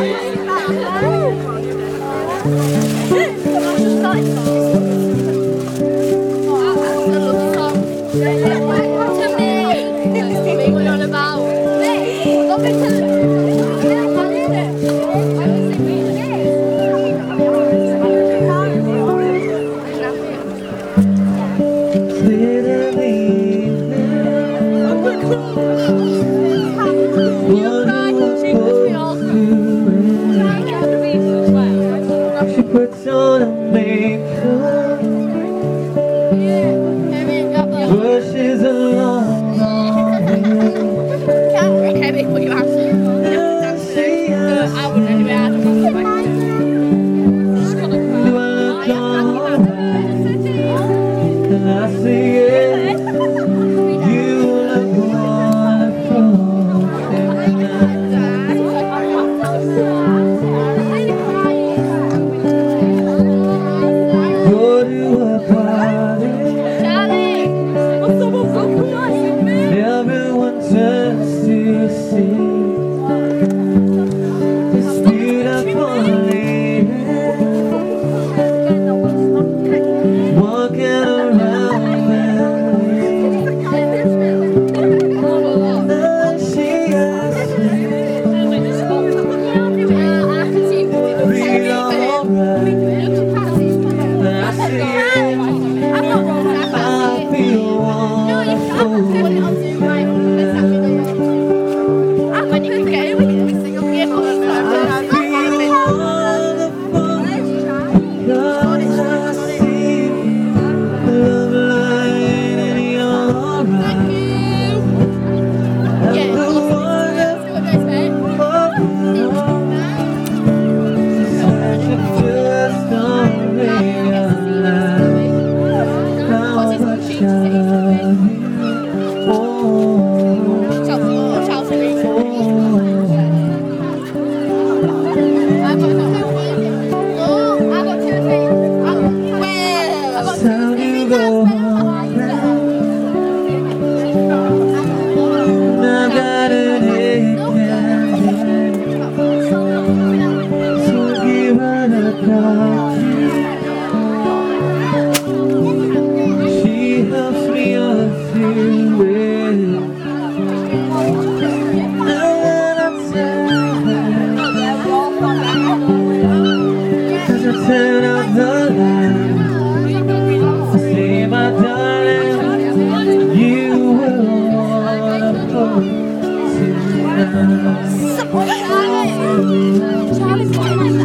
Puts on a makeup, brushes along on him. I wouldn't anyway. I don't know. Do I look alright? And I say yeah. You look wonderful every night. Go to a party, everyone turns to see this beautiful lady walking around with me. And she asks me, be alright. I feel wonderful. Time to go home now. I've got an aching, so give her a call. She helps me on through it. And when I tell her, 'cause I turn out the light, say, my darling, you were wonderful tonight.